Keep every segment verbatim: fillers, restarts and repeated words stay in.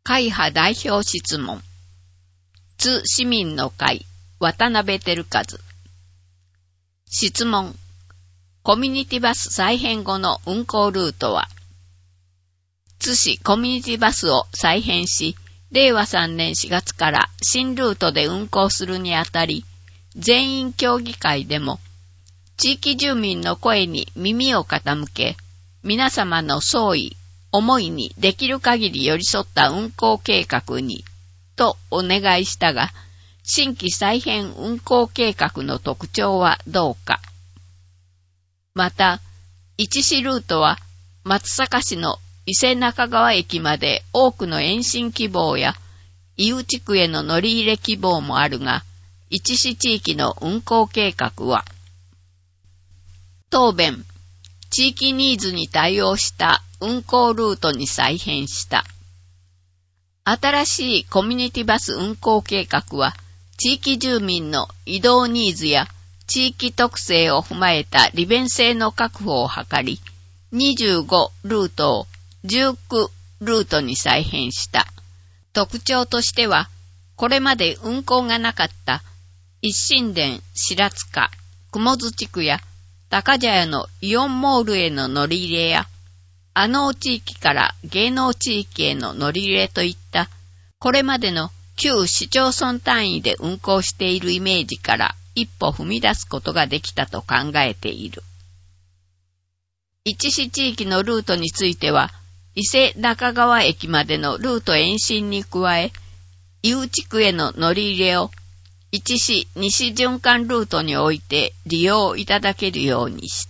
会派代表質問。津市民の会、渡辺照和。質問。コミュニティバス再編後の運行ルートは？津市コミュニティバスを再編し、れいわさんねんしがつから新ルートで運行するにあたり、全員協議会でも、地域住民の声に耳を傾け、皆様の総意、思いにできる限り寄り添った運行計画に、とお願いしたが、新規再編運行計画の特徴はどうか。また、一市ルートは松阪市の伊勢中川駅まで多くの延伸希望や、伊予地区への乗り入れ希望もあるが、一市地域の運行計画は、答弁、地域ニーズに対応した運行ルートに再編した。新しいコミュニティバス運行計画は、地域住民の移動ニーズや地域特性を踏まえた利便性の確保を図り、にじゅうごルートをじゅうきゅうルートに再編した。特徴としては、これまで運行がなかった一心殿、白塚、雲津地区や高茶屋のイオンモールへの乗り入れや、阿能地域から芸能地域への乗り入れといった、これまでの旧市町村単位で運行しているイメージから一歩踏み出すことができたと考えている。一市地域のルートについては、伊勢中川駅までのルート延伸に加え、伊予地区への乗り入れを一市西循環ルートにおいて利用いただけるようにした。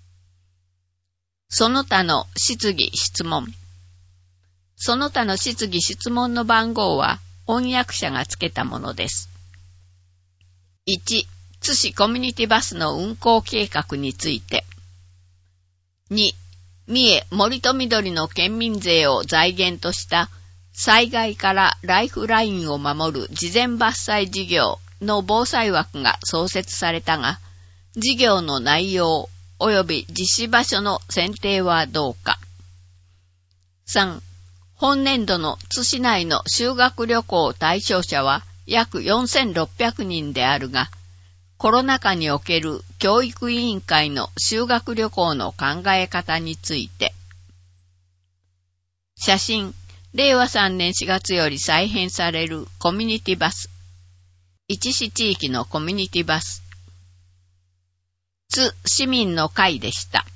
その他の質疑質問。その他の質疑質問の番号は翻訳者がつけたものです。いち、津市コミュニティバスの運行計画について。に、三重森と緑の県民税を財源とした災害からライフラインを守る事前伐採事業の防災枠が創設されたが、事業の内容及び実施場所の選定はどうか。さん、本年度の津市内の修学旅行対象者は約よんせんろっぴゃくにんであるが、コロナ禍における教育委員会の修学旅行の考え方について。写真、れいわさんねんしがつより再編されるコミュニティバス。一市地域のコミュニティバス。津市民の会でした。